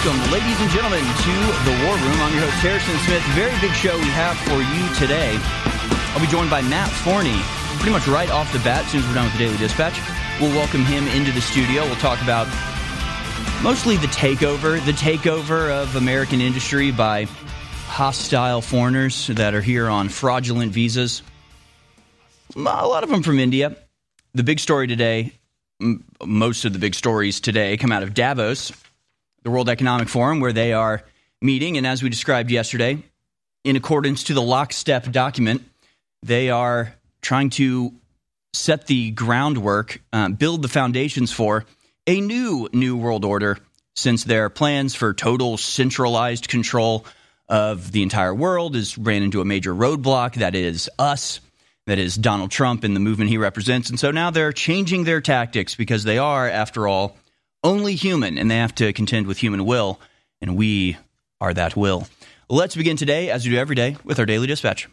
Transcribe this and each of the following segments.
Welcome, ladies and gentlemen, to the War Room. I'm your host, Harrison Smith. Very big show we have for you today. I'll be joined by Matt Forney pretty much right off the bat as soon as we're done with the Daily Dispatch. We'll welcome him into the studio. We'll talk about mostly the takeover of American industry by hostile foreigners that are here on fraudulent visas. A lot of them from India. The big story today, most of the big stories today come out of Davos, the World Economic Forum, where they are meeting. And as we described yesterday, in accordance to the lockstep document, they are trying to set the groundwork, build the foundations for a new world order, since their plans for total centralized control of the entire world ran into a major roadblock. That is us. That is Donald Trump and the movement he represents. And so now they're changing their tactics because they are, after all, only human, and they have to contend with human will, and we are that will. Let's begin today, as we do every day, with our Daily Dispatch.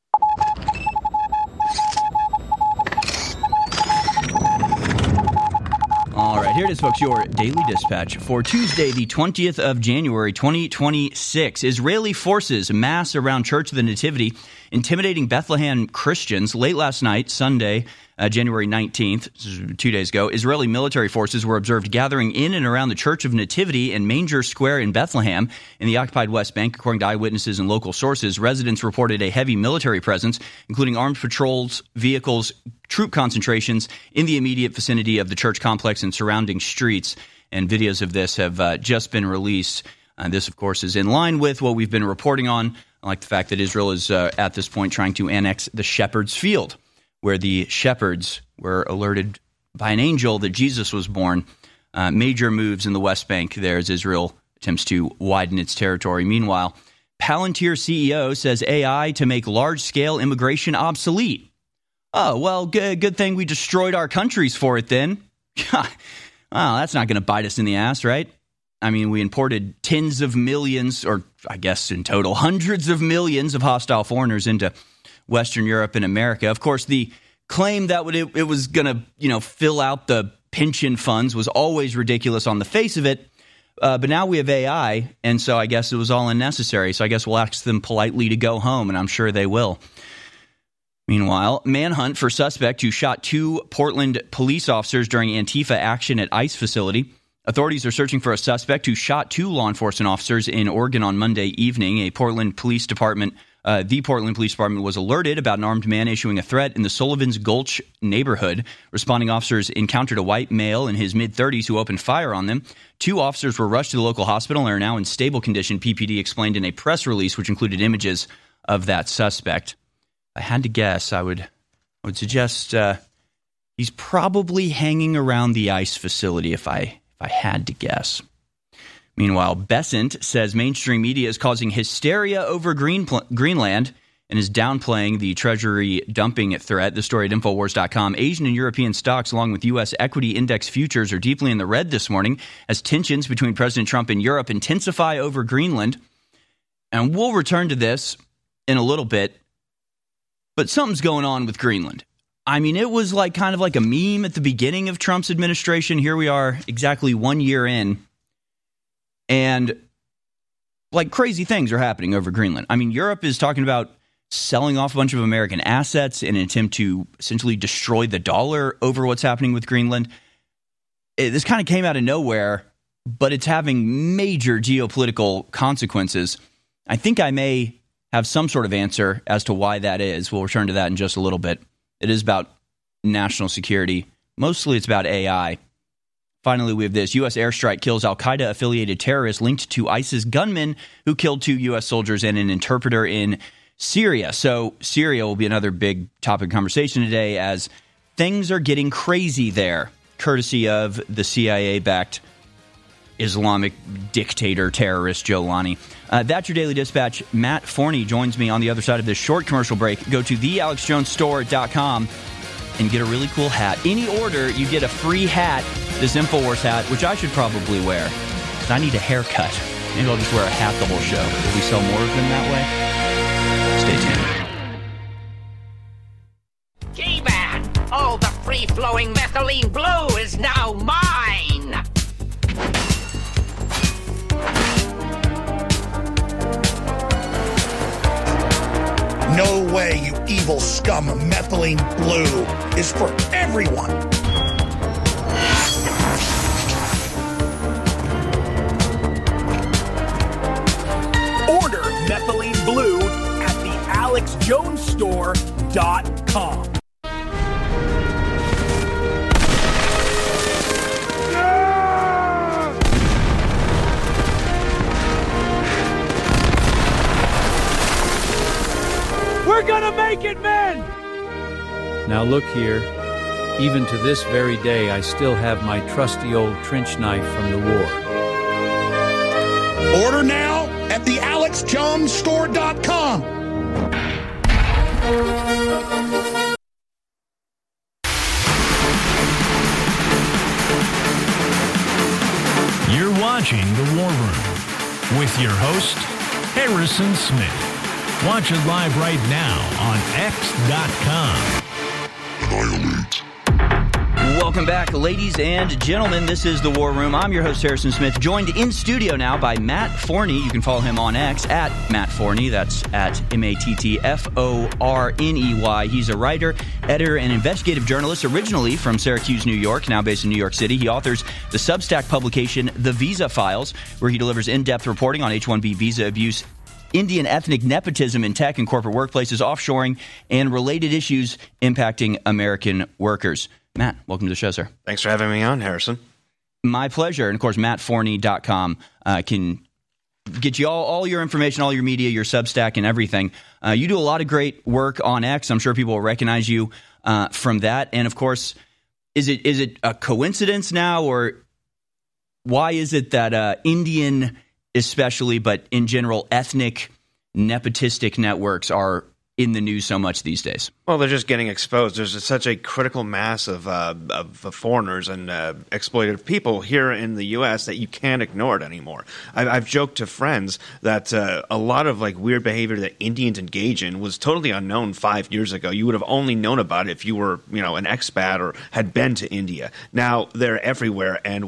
All right, here it is, folks, your Daily Dispatch for Tuesday, the 20th of January, 2026. Israeli forces mass around Church of the Nativity, intimidating Bethlehem Christians. Late last night, Sunday, January 19th, 2 days ago, Israeli military forces were observed gathering in and around the Church of Nativity and Manger Square in Bethlehem in the occupied West Bank. According to eyewitnesses and local sources, residents reported a heavy military presence, including armed patrols, vehicles, troop concentrations in the immediate vicinity of the church complex and surrounding streets. And videos of this have just been released. This, of course, is in line with what we've been reporting on, like the fact that Israel is, at this point, trying to annex the Shepherd's Field, where the shepherds were alerted by an angel that Jesus was born. Major moves in the West Bank there as Israel attempts to widen its territory. Meanwhile, Palantir CEO says AI to make large-scale immigration obsolete. Oh, well, good thing we destroyed our countries for it then. Well, that's not going to bite us in the ass, right? I mean, we imported tens of millions, or I guess in total, hundreds of millions of hostile foreigners into Western Europe and America. Of course, the claim that it was going to, fill out the pension funds was always ridiculous on the face of it. But now we have AI, and so I guess it was all unnecessary. So I guess we'll ask them politely to go home, and I'm sure they will. Meanwhile, manhunt for suspect who shot 2 Portland police officers during Antifa action at ICE facility. Authorities are searching for a suspect who shot 2 law enforcement officers in Oregon on Monday evening. The Portland Police Department was alerted about an armed man issuing a threat in the Sullivan's Gulch neighborhood. Responding officers encountered a white male in his mid-30s who opened fire on them. 2 officers were rushed to the local hospital and are now in stable condition, PPD explained in a press release which included images of that suspect. If I had to guess, I would suggest he's probably hanging around the ICE facility if I had to guess. Meanwhile, Besant says mainstream media is causing hysteria over Greenland and is downplaying the Treasury dumping threat. The story at Infowars.com. Asian and European stocks, along with U.S. equity index futures, are deeply in the red this morning as tensions between President Trump and Europe intensify over Greenland. And we'll return to this in a little bit, but something's going on with Greenland. I mean, it was kind of like a meme at the beginning of Trump's administration. Here we are exactly 1 year in. And crazy things are happening over Greenland. I mean, Europe is talking about selling off a bunch of American assets in an attempt to essentially destroy the dollar over what's happening with Greenland. This kind of came out of nowhere, but it's having major geopolitical consequences. I think I may have some sort of answer as to why that is. We'll return to that in just a little bit. It is about national security. Mostly it's about AI. Finally, we have this. U.S. airstrike kills al-Qaeda-affiliated terrorists linked to ISIS gunmen who killed 2 U.S. soldiers and an interpreter in Syria. So Syria will be another big topic of conversation today as things are getting crazy there, courtesy of the CIA-backed Islamic dictator terrorist Jolani. That's your Daily Dispatch. Matt Forney joins me on the other side of this short commercial break. Go to thealexjonesstore.com and get a really cool hat. Any order, you get a free hat, this InfoWars hat, which I should probably wear because I need a haircut. Maybe I'll just wear a hat the whole show. Will we sell more of them that way? Stay tuned. G-Man, all the free-flowing methylene blue is now mine! No way, you evil scum. Methylene blue is for everyone. Order Methylene Blue at thealexjonesstore.com. We're gonna make it, men! Now look here. Even to this very day, I still have my trusty old trench knife from the war. Order now at thealexjonesstore.com. You're watching The War Room with your host, Harrison Smith. Watch it live right now on X.com. Annihilate. Welcome back, ladies and gentlemen. This is The War Room. I'm your host, Harrison Smith, joined in studio now by Matt Forney. You can follow him on X at Matt Forney. That's at MattForney. He's a writer, editor, and investigative journalist, originally from Syracuse, New York, now based in New York City. He authors the Substack publication, The Visa Files, where he delivers in-depth reporting on H-1B visa abuse, Indian ethnic nepotism in tech and corporate workplaces, offshoring, and related issues impacting American workers. Matt, welcome to the show, sir. Thanks for having me on, Harrison. My pleasure. And, of course, MattForney.com can get you all your information, all your media, your Substack, and everything. You do a lot of great work on X. I'm sure people will recognize you from that. And, of course, is it a coincidence now, or why is it that Indian especially, but in general, ethnic nepotistic networks are in the news so much these days? Well, they're just getting exposed. There's such a critical mass of foreigners and exploited people here in the U.S. that you can't ignore it anymore. I've joked to friends that a lot of weird behavior that Indians engage in was totally unknown 5 years ago. You would have only known about it if you were, an expat or had been to India. Now they're everywhere, and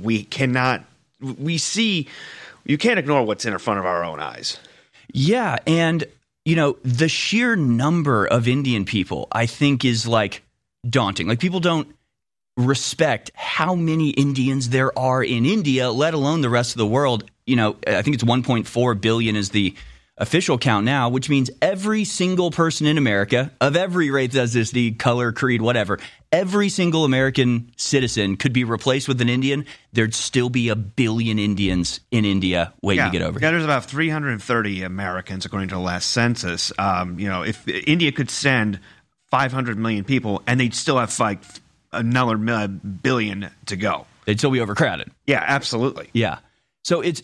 you can't ignore what's in front of our own eyes. Yeah, and, the sheer number of Indian people, I think, is, daunting. People don't respect how many Indians there are in India, let alone the rest of the world. I think it's 1.4 billion is the official count now, which means every single person in America, of every race, ethnicity, color, creed, whatever, every single American citizen could be replaced with an Indian. There'd still be a billion Indians in India waiting to get over here. Yeah, there's about 330 Americans, according to the last census. If India could send 500 million people, and they'd still have another billion to go. They'd still be overcrowded. Yeah, absolutely. Yeah. So it's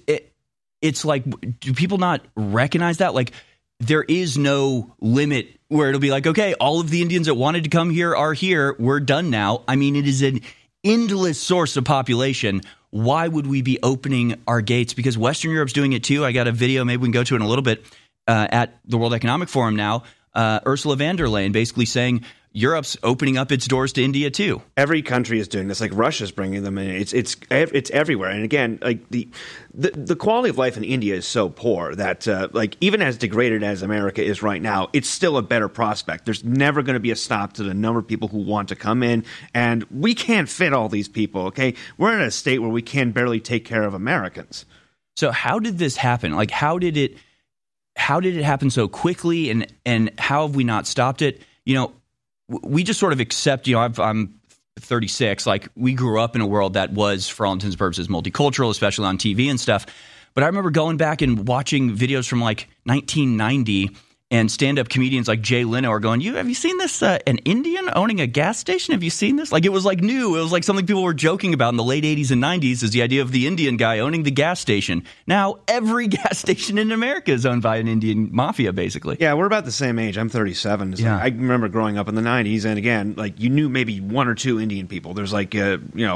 do people not recognize that? There is no limit where it'll be okay, all of the Indians that wanted to come here are here. We're done now. I mean, it is an endless source of population. Why would we be opening our gates? Because Western Europe's doing it too. I got a video, maybe we can go to it in a little bit, at the World Economic Forum now. Ursula von der Leyen basically saying Europe's opening up its doors to India too. Every country is doing this. Russia's bringing them in. It's everywhere. And again, the quality of life in India is so poor that even as degraded as America is right now, it's still a better prospect. There's never going to be a stop to the number of people who want to come in, and we can't fit all these people. Okay, we're in a state where we can barely take care of Americans. So how did this happen? How did it happen so quickly, and how have we not stopped it? We just sort of accept, I'm 36, we grew up in a world that was, for all intents and purposes, multicultural, especially on TV and stuff. But I remember going back and watching videos from 1990, and stand-up comedians like Jay Leno are going, have you seen this, an Indian owning a gas station? Have you seen this? It was new. It was something people were joking about in the late 80s and 90s, is the idea of the Indian guy owning the gas station. Now, every gas station in America is owned by an Indian mafia, basically. Yeah, we're about the same age. I'm 37. I remember growing up in the 90s, and again, you knew maybe one or two Indian people. There's an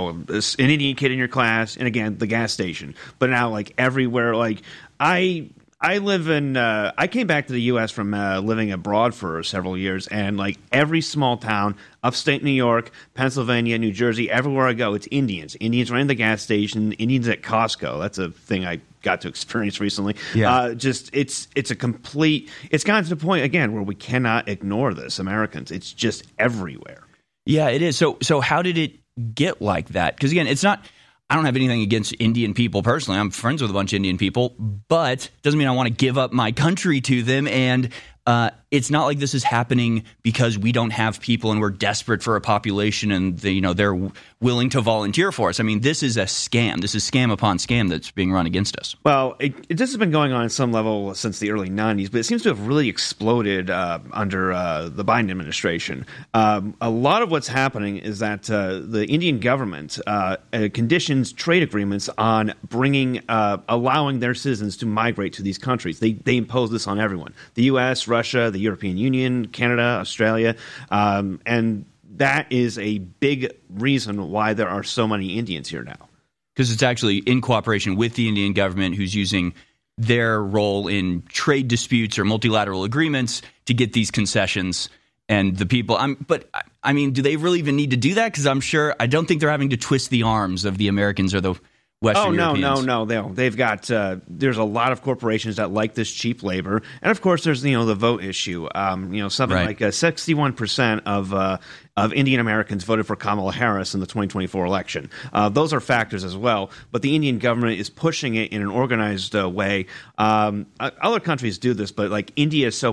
Indian kid in your class, and again, the gas station. But now, everywhere, I came back to the U.S. from living abroad for several years, and like every small town, upstate New York, Pennsylvania, New Jersey, everywhere I go, it's Indians. Indians running the gas station, Indians at Costco. That's a thing I got to experience recently. Yeah. It's gotten to the point, again, where we cannot ignore this, Americans. It's just everywhere. Yeah, it is. So how did it get like that? Because, again, it's not – I don't have anything against Indian people personally. I'm friends with a bunch of Indian people, but it doesn't mean I want to give up my country to them. And it's not like this is happening because we don't have people and we're desperate for a population and they're willing to volunteer for us. I mean, this is a scam. This is scam upon scam that's being run against us. Well, this has been going on at some level since the early 90s, but it seems to have really exploded under the Biden administration. A lot of what's happening is that the Indian government conditions trade agreements on allowing their citizens to migrate to these countries. They impose this on everyone. The U.S., Russia, the European Union, Canada, Australia, and that is a big reason why there are so many Indians here now. Because it's actually in cooperation with the Indian government who's using their role in trade disputes or multilateral agreements to get these concessions. And the people, I mean, do they really even need to do that? Because I don't think they're having to twist the arms of the Americans or the Western Europeans. No. They've got there's a lot of corporations that like this cheap labor, and of course there's the vote issue. Something right. like 61% of Indian Americans voted for Kamala Harris in the 2024 election. Those are factors as well, but the Indian government is pushing it in an organized way. Other countries do this, but like India is so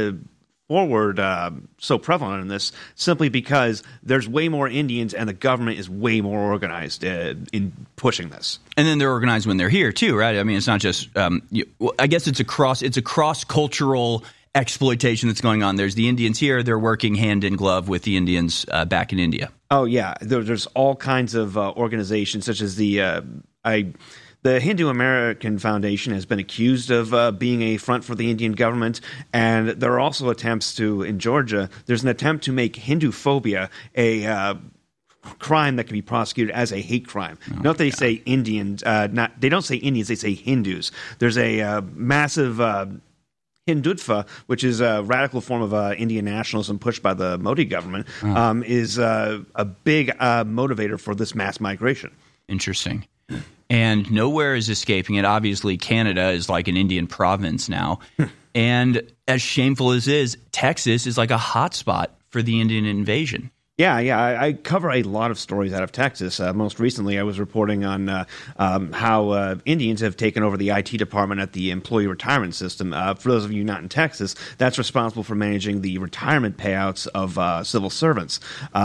so prevalent in this simply because there's way more Indians and the government is way more organized in pushing this. And then they're organized when they're here too, right? I mean, it's not just I guess it's a cross-cultural exploitation that's going on. There's the Indians here, they're working hand in glove with the Indians back in India. Oh yeah, there's all kinds of organizations such as the Hindu American Foundation has been accused of being a front for the Indian government, and there are also attempts in Georgia, there's an attempt to make Hindu phobia a crime that can be prosecuted as a hate crime. Note they say Indians, they don't say Indians, they say Hindus. There's a massive Hindutva, which is a radical form of Indian nationalism pushed by the Modi government, is a big motivator for this mass migration. Interesting. And nowhere is escaping it. Obviously, Canada is like an Indian province now. And as shameful as it is, Texas is like a hotspot for the Indian invasion. Yeah, I cover a lot of stories out of Texas. Most recently, I was reporting on how Indians have taken over the IT department at the employee retirement system. For those of you not in Texas, that's responsible for managing the retirement payouts of civil servants.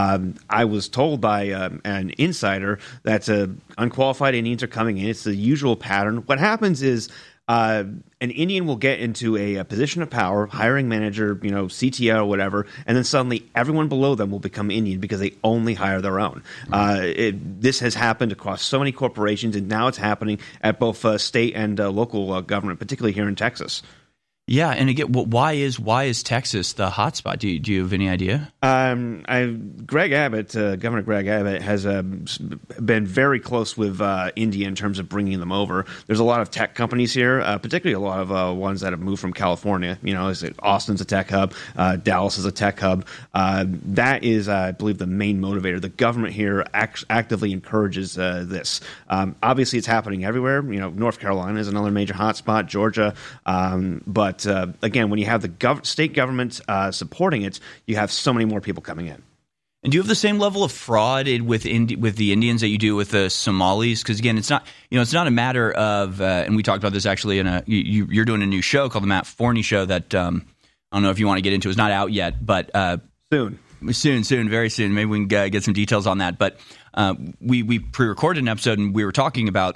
I was told by an insider that unqualified Indians are coming in. It's the usual pattern. What happens is an Indian will get into a position of power, hiring manager, CTO or whatever, and then suddenly everyone below them will become Indian because they only hire their own. This has happened across so many corporations, and now it's happening at both state and local government, particularly here in Texas. Yeah, and again, why is Texas the hotspot? Do you have any idea? Greg Abbott, Governor Greg Abbott, has been very close with India in terms of bringing them over. There's a lot of tech companies here, particularly a lot of ones that have moved from California. Austin's a tech hub, Dallas is a tech hub. That is, I believe, the main motivator. The government here actively encourages this. Obviously, it's happening everywhere. North Carolina is another major hotspot, Georgia, but again, when you have the state government supporting it, you have so many more people coming in. And do you have the same level of fraud with the Indians that you do with the Somalis? Because again, it's not a matter of, and we talked about this actually you're doing a new show called the Matt Forney Show that I don't know if you want to get into. It's not out yet, but soon, very soon. Maybe we can get some details on that. But we pre-recorded an episode and we were talking about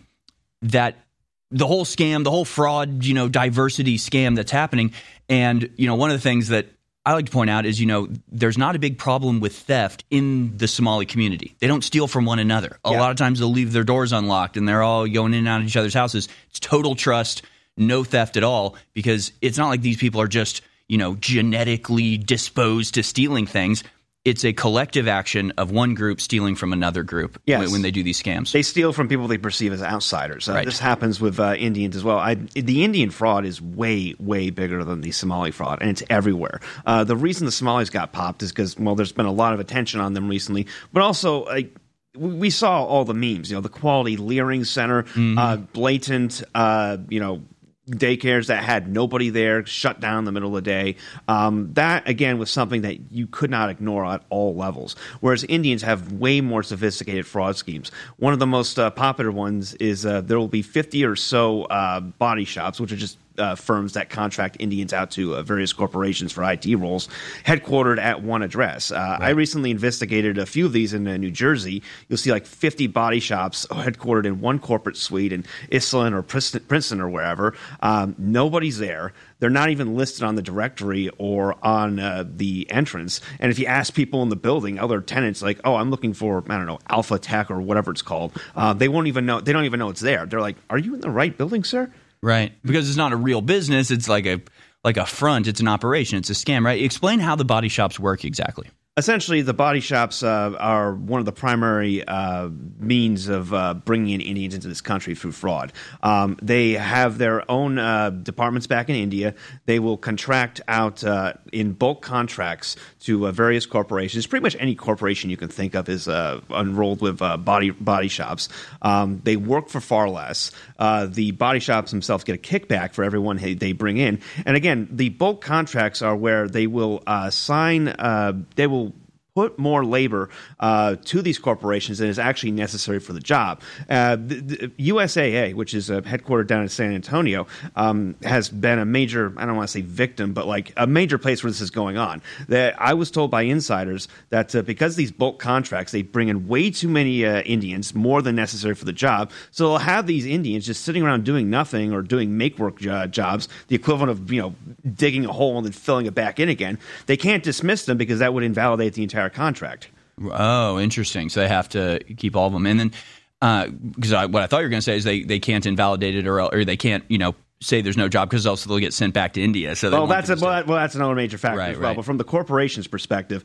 that. The whole scam, the whole fraud, diversity scam that's happening. And, one of the things that I like to point out is, there's not a big problem with theft in the Somali community. They don't steal from one another. A lot of times they'll leave their doors unlocked and they're all going in and out of each other's houses. It's total trust, no theft at all, because it's not like these people are just, genetically disposed to stealing things. it's a collective action of one group stealing from another group when they do these scams. They steal from people they perceive as outsiders. Right. This happens with Indians as well. The Indian fraud is way, way bigger than the Somali fraud, and it's everywhere. The reason the Somalis got popped is because, well, there's been a lot of attention on them recently, but also we saw all the memes, the Quality Leering Center, blatant, daycares that had nobody there, shut down in the middle of the day. That, again, was something that you could not ignore at all levels, whereas Indians have way more sophisticated fraud schemes. One of the most popular ones is there will be 50 or so body shops, which are just firms that contract Indians out to various corporations for IT roles, headquartered at one address. I recently investigated a few of these in New Jersey. You'll see like 50 body shops headquartered in one corporate suite in Iselin or Princeton or wherever. Nobody's there. They're not even listed on the directory or on the entrance. And if you ask people in the building, other tenants, like, oh, I'm looking for, I don't know, Alpha Tech or whatever it's called, they won't even know. They don't even know it's there. They're like, are you in the right building, sir? Right, because it's not a real business. It's like a front. It's an operation. It's a scam, right? Explain how the body shops work exactly. Essentially, the body shops are one of the primary means of bringing in Indians into this country through fraud. They have their own departments back in India. They will contract out in bulk contracts to various corporations. Pretty much any corporation you can think of is enrolled with body shops. They work for far less. The body shops themselves get a kickback for everyone they bring in. And again, the bulk contracts are where they will they will put more labor to these corporations than is actually necessary for the job. The USAA, which is headquartered down in San Antonio, has been a major, I don't want to say victim, but like a major place where this is going on. That I was told by insiders that because these bulk contracts, they bring in way too many Indians, more than necessary for the job. So they'll have these Indians just sitting around doing nothing or doing make-work jobs, the equivalent of digging a hole and then filling it back in again. They can't dismiss them because that would invalidate the entire contract. Oh, interesting. So they have to keep all of them. And then, because what I thought you were going to say is they can't invalidate it or they can't, say there's no job because else they'll get sent back to India. So that's another major factor as well. Right. But from the corporation's perspective,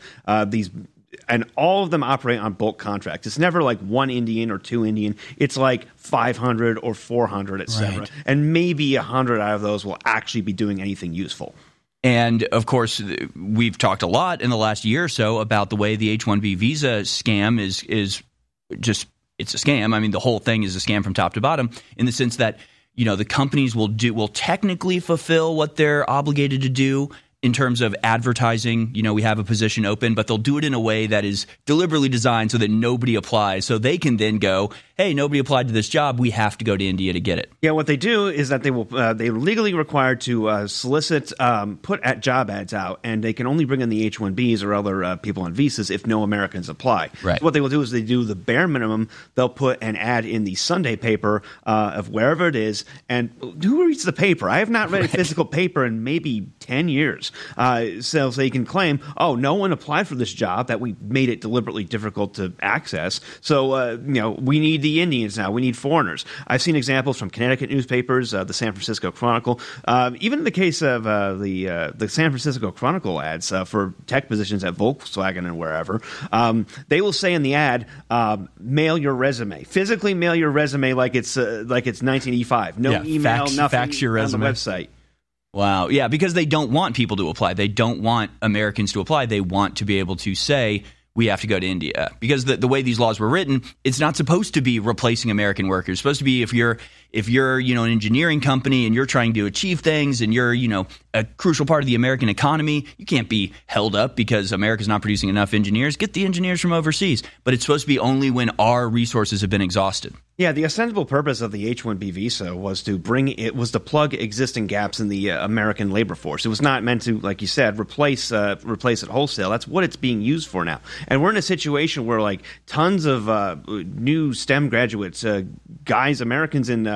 and all of them operate on bulk contracts. It's never like one Indian or two Indian. It's like 500 or 400, et cetera. Right. And maybe 100 out of those will actually be doing anything useful. And, of course, we've talked a lot in the last year or so about the way the H-1B visa scam is just – it's a scam. I mean, the whole thing is a scam from top to bottom in the sense that, the companies will technically fulfill what they're obligated to do in terms of advertising. We have a position open, but they'll do it in a way that is deliberately designed so that nobody applies. So they can then go, hey, nobody applied to this job. We have to go to India to get it. Yeah, what they do is that they're legally required to solicit, put job ads out, and they can only bring in the H-1Bs or other people on visas if no Americans apply. Right. So what they will do is they do the bare minimum. They'll put an ad in the Sunday paper of wherever it is, and who reads the paper? I have not read a physical paper in maybe 10 years. So they can claim, oh, no one applied for this job, that we made it deliberately difficult to access. So, we need the Indians now. We need foreigners. I've seen examples from Connecticut newspapers, the San Francisco Chronicle. Even in the case of the San Francisco Chronicle ads for tech positions at Volkswagen and wherever, they will say in the ad, mail your resume. Physically mail your resume like it's 1985. No email, nothing fax your resume on the website. Wow. Yeah, because they don't want people to apply. They don't want Americans to apply. They want to be able to say, we have to go to India. Because the way these laws were written, it's not supposed to be replacing American workers. It's supposed to be if you're an engineering company and you're trying to achieve things and you're, a crucial part of the American economy, you can't be held up because America's not producing enough engineers. Get the engineers from overseas. But it's supposed to be only when our resources have been exhausted. Yeah, the ostensible purpose of the H-1B visa was to plug existing gaps in the American labor force. It was not meant to, like you said, replace it wholesale. That's what it's being used for now. And we're in a situation where like tons of new STEM graduates, Americans in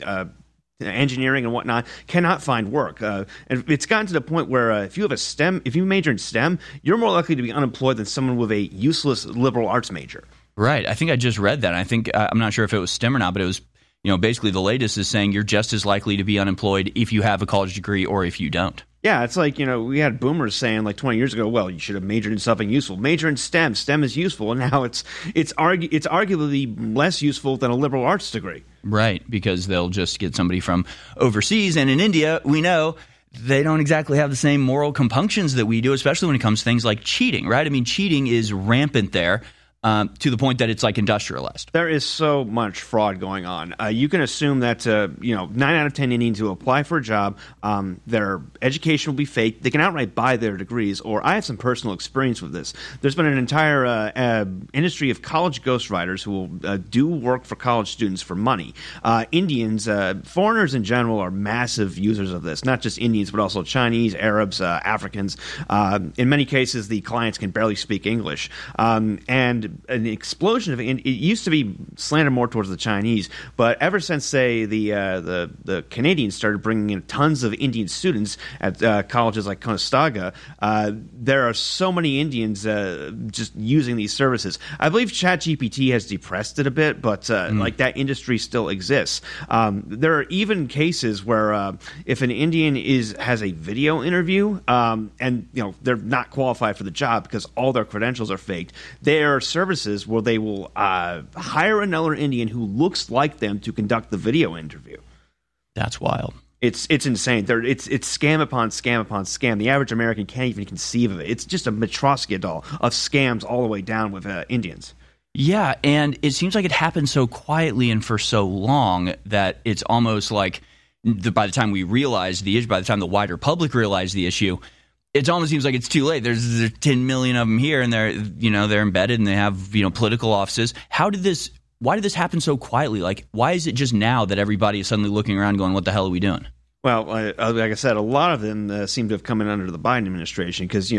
engineering and whatnot, cannot find work. And it's gotten to the point where if you major in STEM, you're more likely to be unemployed than someone with a useless liberal arts major. Right. I think I just read that. I think I'm not sure if it was STEM or not, but it was basically the latest is saying you're just as likely to be unemployed if you have a college degree or if you don't. Yeah, it's like, we had boomers saying like 20 years ago, well, you should have majored in something useful. Major in STEM. STEM is useful. And now it's arguably less useful than a liberal arts degree. Right, because they'll just get somebody from overseas. And in India, we know they don't exactly have the same moral compunctions that we do, especially when it comes to things like cheating, right? I mean, cheating is rampant there. To the point that it's like industrialized. There is so much fraud going on. You can assume that 9 out of 10 Indians who apply for a job, their education will be fake. They can outright buy their degrees. Or I have some personal experience with this. There's been an entire industry of college ghostwriters who will do work for college students for money. Indians, foreigners in general, are massive users of this. Not just Indians, but also Chinese, Arabs, Africans. In many cases, the clients can barely speak English, and an explosion of it used to be slanted more towards the Chinese, but ever since, say, the Canadians started bringing in tons of Indian students at colleges like Conestoga, there are so many Indians just using these services. I believe ChatGPT has depressed it a bit, but like that industry still exists. There are even cases where if an Indian has a video interview and they're not qualified for the job because all their credentials are faked, their services where they will hire another Indian who looks like them to conduct the video interview. That's wild. It's insane. It's scam upon scam upon scam. The average American can't even conceive of it. It's just a Matryoshka doll of scams all the way down with Indians. Yeah, and it seems like it happened so quietly and for so long that it's almost like by the time we realize the issue, by the time the wider public realize the issue, it almost seems like it's too late. There's 10 million of them here, and they're embedded, and they have political offices. Why did this happen so quietly? Like, why is it just now that everybody is suddenly looking around, going, "What the hell are we doing?" Well, like I said, a lot of them seem to have come in under the Biden administration because,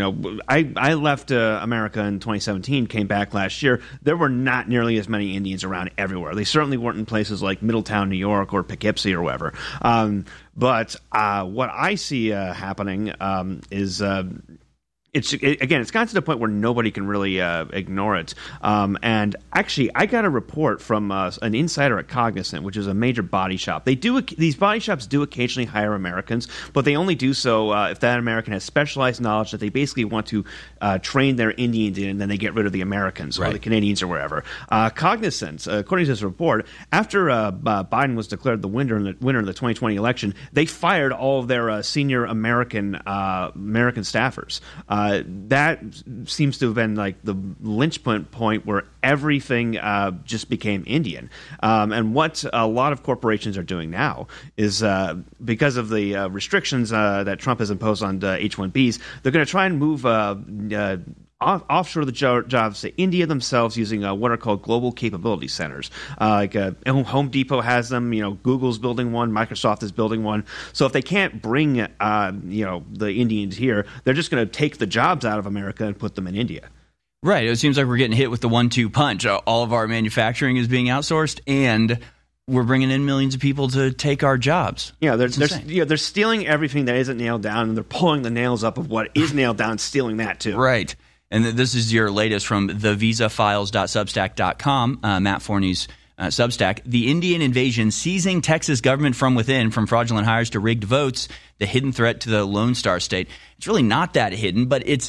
I left America in 2017, came back last year. There were not nearly as many Indians around everywhere. They certainly weren't in places like Middletown, New York, or Poughkeepsie or wherever. But what I see happening is it's gotten to the point where nobody can really ignore it. And actually, I got a report from an insider at Cognizant, which is a major body shop. These body shops do occasionally hire Americans, but they only do so if that American has specialized knowledge that they basically want to train their Indians in, and then they get rid of the Americans or the Canadians or wherever. Cognizant, according to this report, after Biden was declared the winner in the 2020 election, they fired all of their senior American staffers. That seems to have been like the linchpin point where everything just became Indian. And what a lot of corporations are doing now is because of the restrictions that Trump has imposed on H-1Bs, they're going to try and move offshore the jobs to India themselves using what are called global capability centers. Home Depot has them. Google's building one. Microsoft is building one. So if they can't bring the Indians here, they're just going to take the jobs out of America and put them in India. Right. It seems like we're getting hit with the 1-2 punch. All of our manufacturing is being outsourced, and we're bringing in millions of people to take our jobs. Yeah, they're stealing everything that isn't nailed down, and they're pulling the nails up of what is nailed down, stealing that too. Right. And this is your latest from thevisafiles.substack.com, Matt Forney's Substack. The Indian invasion seizing Texas government from within, from fraudulent hires to rigged votes, the hidden threat to the Lone Star State. It's really not that hidden, but it's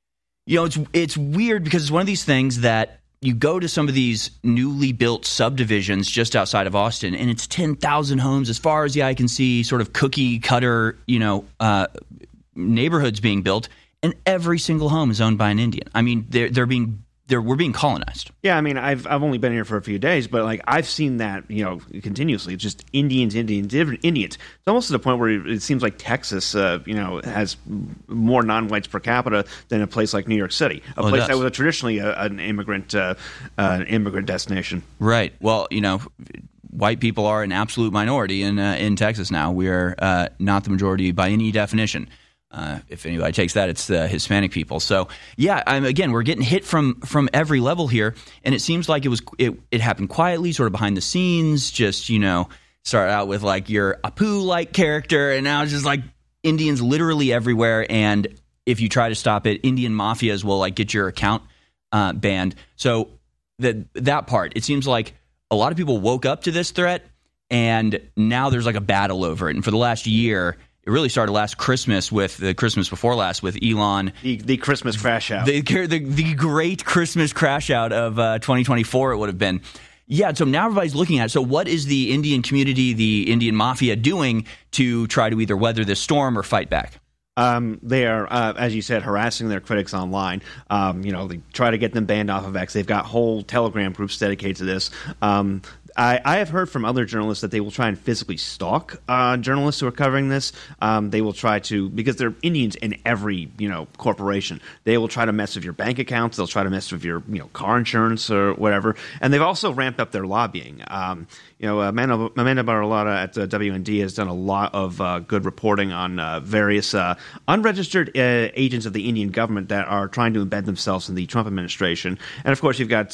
weird because it's one of these things that you go to some of these newly built subdivisions just outside of Austin, and it's 10,000 homes as far as the eye can see, sort of cookie cutter, neighborhoods being built. And every single home is owned by an Indian. I mean, we're being colonized. Yeah, I mean, I've only been here for a few days, but I've seen that continuously. It's just Indians, different Indians. It's almost to the point where it seems like Texas, has more non-whites per capita than a place like New York City, a place that was traditionally an immigrant destination. Right. Well, white people are an absolute minority in Texas now. We are not the majority by any definition. If anybody takes that, it's the Hispanic people. So, yeah, again, we're getting hit from every level here, and it seems like it happened quietly, sort of behind the scenes, just, started out with, your Apu-like character, and now it's just, Indians literally everywhere, and if you try to stop it, Indian mafias will, get your account banned. So, that part, it seems like a lot of people woke up to this threat, and now there's like a battle over it. And for the last year, it really started last Christmas with the Christmas before last with Elon. The Christmas crash out. The great Christmas crash out of 2024 it would have been. Yeah, so now everybody's looking at it. So what is the Indian community, the Indian mafia doing to try to either weather this storm or fight back? They are, as you said, harassing their critics online. They try to get them banned off of X. They've got whole Telegram groups dedicated to this. I have heard from other journalists that they will try and physically stalk journalists who are covering this. They will try to, because they're Indians in every corporation. They will try to mess with your bank accounts. They'll try to mess with your car insurance or whatever. And they've also ramped up their lobbying. Amanda Baralata at WND has done a lot of good reporting on various unregistered agents of the Indian government that are trying to embed themselves in the Trump administration. And of course, you've got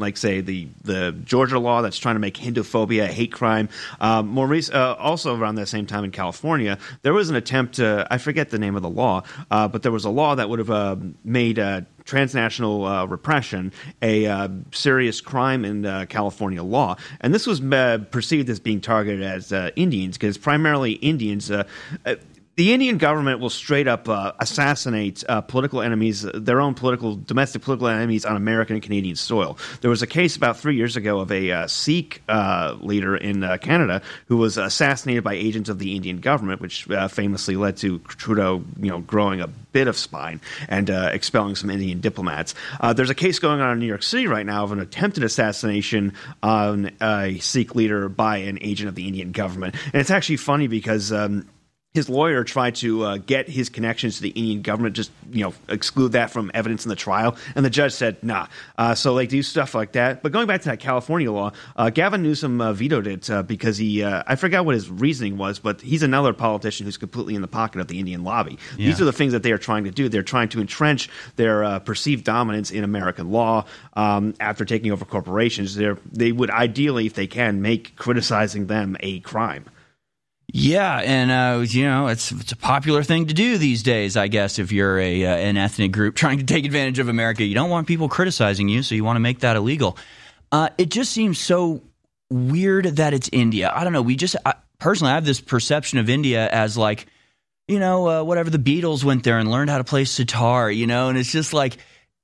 the Georgia law that's trying to make Hinduphobia a hate crime. Also around that same time in California, there was an attempt to, I forget the name of the law, but there was a law that would have made transnational repression a serious crime in California law. And this was perceived as being targeted as Indians, because primarily Indians the Indian government will straight up assassinate political enemies, their own domestic political enemies on American and Canadian soil. There was a case about 3 years ago of a Sikh leader in Canada who was assassinated by agents of the Indian government, which famously led to Trudeau, growing a bit of spine and expelling some Indian diplomats. There's a case going on in New York City right now of an attempted assassination on a Sikh leader by an agent of the Indian government. And it's actually funny because his lawyer tried to get his connections to the Indian government, just exclude that from evidence in the trial, and the judge said nah. So they do stuff like that. But going back to that California law, Gavin Newsom vetoed it because he I forgot what his reasoning was, but he's another politician who's completely in the pocket of the Indian lobby. Yeah. These are the things that they are trying to do. They're trying to entrench their perceived dominance in American law after taking over corporations. They would ideally, if they can, make criticizing them a crime. Yeah, and it's a popular thing to do these days, I guess, if you're an ethnic group trying to take advantage of America. You don't want people criticizing you, so you want to make that illegal. It just seems so weird that it's India. I don't know. Personally, I have this perception of India as like, whatever, the Beatles went there and learned how to play sitar, and it's just like,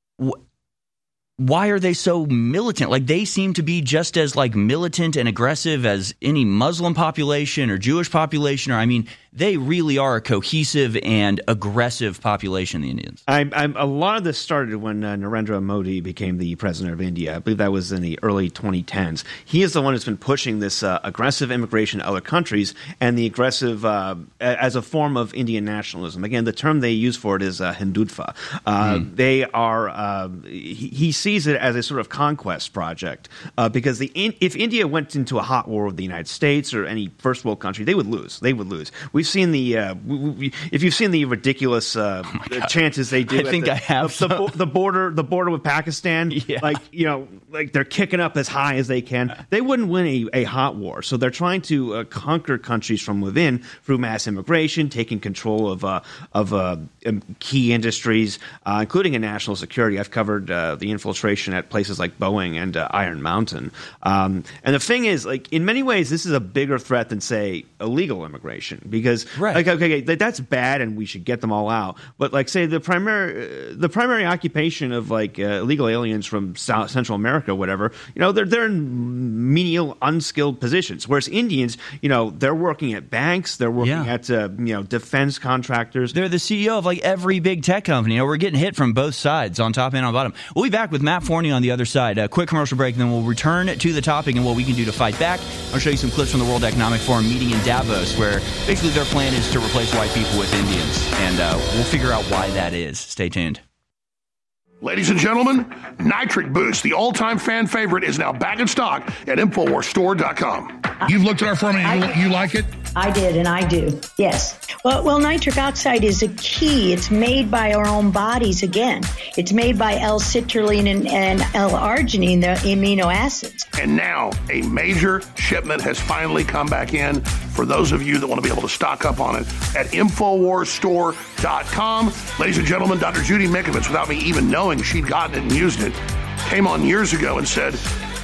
why are they so militant? Like, they seem to be just as like militant and aggressive as any Muslim population or Jewish population, they really are a cohesive and aggressive population, the Indians. A lot of this started when Narendra Modi became the president of India. I believe that was in the early 2010s. He is the one who's been pushing this aggressive immigration to other countries and the aggressive as a form of Indian nationalism. Again, the term they use for it is Hindutva. They are he sees it as a sort of conquest project because if India went into a hot war with the United States or any first world country, they would lose. We've seen if you've seen the ridiculous chances they do. I think I have the border with Pakistan. Yeah. Like they're kicking up as high as they can. They wouldn't win a hot war, so they're trying to conquer countries from within through mass immigration, taking control of key industries, including in national security. I've covered the infiltration at places like Boeing and Iron Mountain. And the thing is, like, in many ways, this is a bigger threat than, say, illegal immigration because, right. okay, that's bad and we should get them all out. But, like, say, the primary occupation of, like, illegal aliens from Central America, whatever, they're in menial, unskilled positions. Whereas Indians, they're working at banks, they're working at, defense contractors. They're the CEO of, like, every big tech company. We're getting hit from both sides, on top and on bottom. We'll be back with Matt Forney on the other side. A quick commercial break, and then we'll return to the topic and what we can do to fight back. I'll show you some clips from the World Economic Forum meeting in Davos, where basically their plan is to replace white people with Indians. And we'll figure out why that is. Stay tuned. Ladies and gentlemen, Nitric Boost, the all-time fan favorite, is now back in stock at InfoWarsStore.com. You've looked at our formula and you like it? I did, and I do, yes. Well, nitric oxide is a key. It's made by our own bodies again. It's made by L-citrulline and L-arginine, the amino acids. And now a major shipment has finally come back in for those of you that want to be able to stock up on it at InfoWarsStore.com. Ladies and gentlemen, Dr. Judy Mikovits, without me even knowing she'd gotten it and used it, came on years ago and said,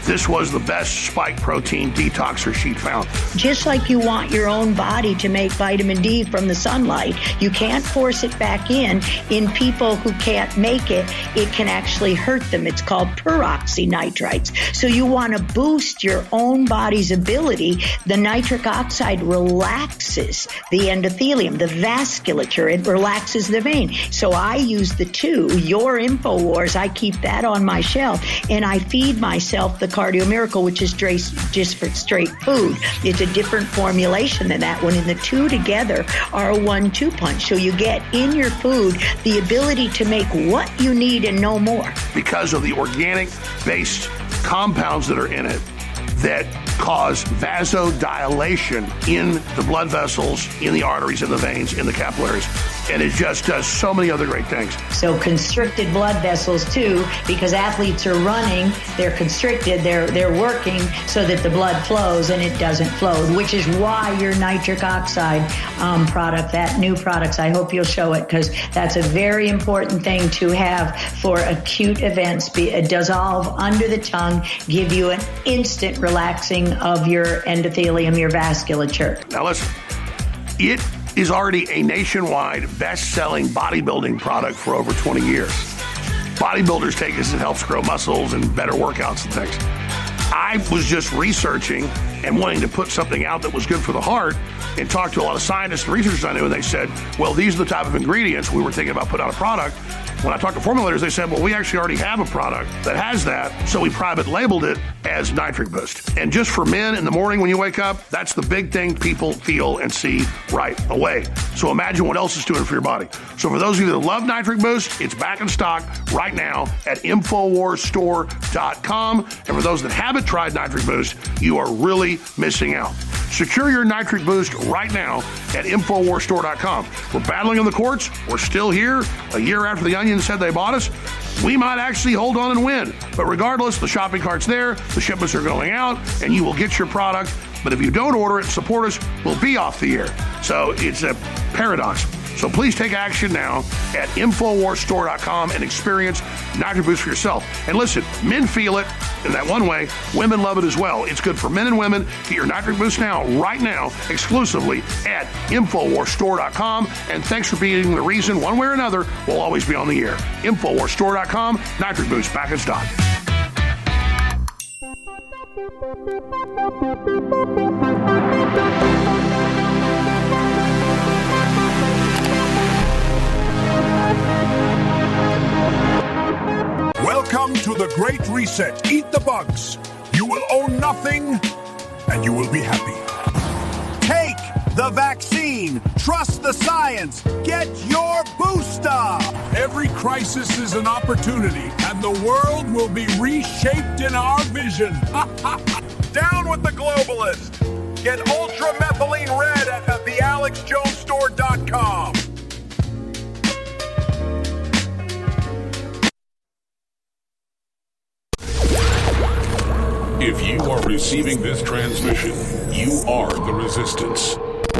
this was the best spike protein detoxer she'd found. Just like you want your own body to make vitamin D from the sunlight, you can't force it back in people who can't make it. It can actually hurt them. It's called peroxynitrites. So you want to boost your own body's ability. The nitric oxide relaxes the endothelium, the vasculature. It relaxes the vein. So I use the two. Your InfoWars, I keep that on my shelf, and I feed myself the Cardio Miracle, which is just for straight food. It's a different formulation than that one, and the two together are a 1-2 punch. So you get in your food the ability to make what you need and no more. Because of the organic-based compounds that are in it that cause vasodilation in the blood vessels, in the arteries, in the veins, in the capillaries. And it just does so many other great things. So constricted blood vessels too, because athletes are running, they're constricted, they're working so that the blood flows, and it doesn't flow, which is why your nitric oxide product, that new products, I hope you'll show it, because that's a very important thing to have for acute events. Dissolve under the tongue, give you an instant relaxing of your endothelium, your vasculature. Now listen, it is already a nationwide best-selling bodybuilding product for over 20 years. Bodybuilders take this, it helps grow muscles and better workouts and things. I was just researching and wanting to put something out that was good for the heart, and talked to a lot of scientists and researchers I knew, and they said, well, these are the type of ingredients we were thinking about putting out a product. When I talked to formulators, they said, well, we actually already have a product that has that, so we private labeled it as Nitric Boost. And just for men in the morning when you wake up, that's the big thing people feel and see right away. So imagine what else it's doing for your body. So for those of you that love Nitric Boost, it's back in stock right now at InfoWarsStore.com. And for those that haven't tried Nitric Boost, you are really missing out. Secure your Nitric Boost right now at InfoWarsStore.com. We're battling in the courts. We're still here. A year after the Onion said they bought us, we might actually hold on and win. But regardless, the shopping cart's there, the shipments are going out, and you will get your product. But if you don't order it and support us, we'll be off the air. So it's a paradox. So please take action now at InfoWarsStore.com and experience Nitric Boost for yourself. And listen, men feel it in that one way. Women love it as well. It's good for men and women. Get your Nitric Boost now, right now, exclusively at InfoWarsStore.com. And thanks for being the reason, one way or another, we'll always be on the air. InfoWarsStore.com, Nitric Boost back in stock. Welcome to the Great Reset. Eat the bugs. You will own nothing, and you will be happy. Take the vaccine. Trust the science. Get your booster. Every crisis is an opportunity, and the world will be reshaped in our vision. Down with the globalist. Get Ultra Methylene Red at thealexjonesstore.com. If you are receiving this transmission, you are the resistance.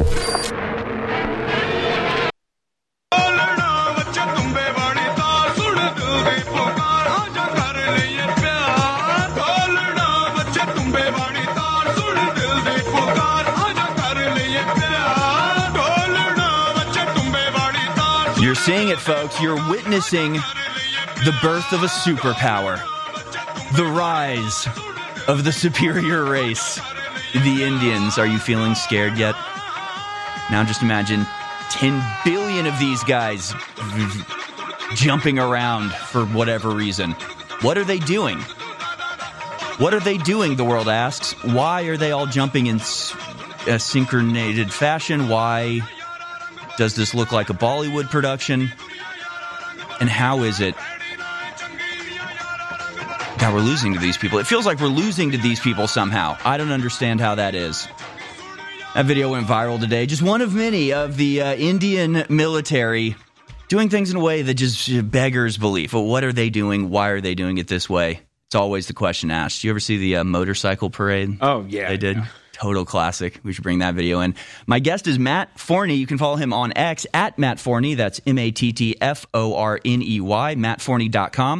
You're seeing it, folks. You're witnessing the birth of a superpower. The rise of the superior race, the Indians. Are you feeling scared yet? Now just imagine 10 billion of these guys jumping around for whatever reason. What are they doing? What are they doing, the world asks. Why are they all jumping in a synchronated fashion? Why does this look like a Bollywood production? And how is it that we're losing to these people? It feels like we're losing to these people somehow. I don't understand how that is. That video went viral today. Just one of many of the Indian military doing things in a way that just beggars belief. Well, what are they doing? Why are they doing it this way? It's always the question asked. You ever see the motorcycle parade? Oh, yeah. They did? Yeah. Total classic. We should bring that video in. My guest is Matt Forney. You can follow him on X at Matt Forney. That's MattForney, mattforney.com.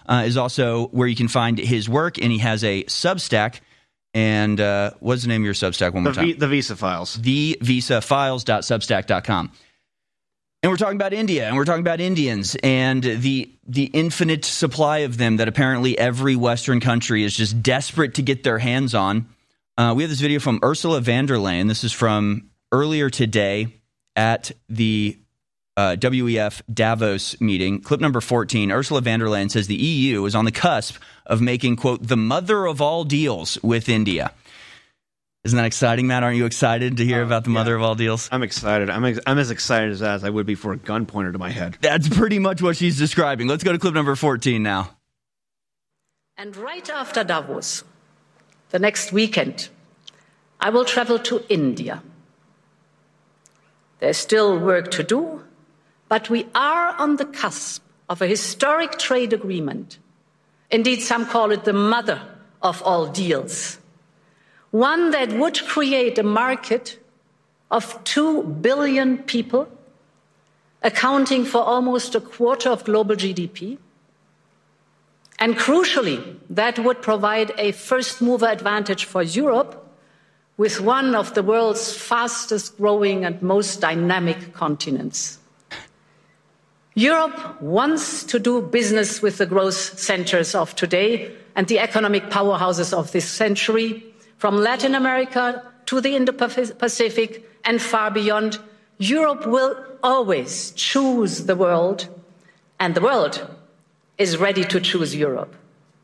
is also where you can find his work, and he has a Substack. And what's the name of your Substack one more time? The Visa Files. TheVisaFiles.substack.com. And we're talking about India, and we're talking about Indians, and the infinite supply of them that apparently every Western country is just desperate to get their hands on. We have this video from Ursula von der Leyen. This is from earlier today at the WEF Davos meeting. Clip number 14. Ursula von der Leyen says the EU is on the cusp of making, quote, the mother of all deals with India. Isn't that exciting, Matt? Aren't you excited to hear about the mother of all deals? I'm excited. I'm as excited as I would be for a gun pointer to my head. That's pretty much what she's describing. Let's go to clip number 14 now. And right after Davos, the next weekend, I will travel to India. There's still work to do, but we are on the cusp of a historic trade agreement. Indeed, some call it the mother of all deals. One that would create a market of 2 billion people, accounting for almost a quarter of global GDP. And crucially, that would provide a first-mover advantage for Europe with one of the world's fastest-growing and most dynamic continents. Europe wants to do business with the growth centers of today and the economic powerhouses of this century, from Latin America to the Indo-Pacific and far beyond. Europe will always choose the world, and the world is ready to choose Europe.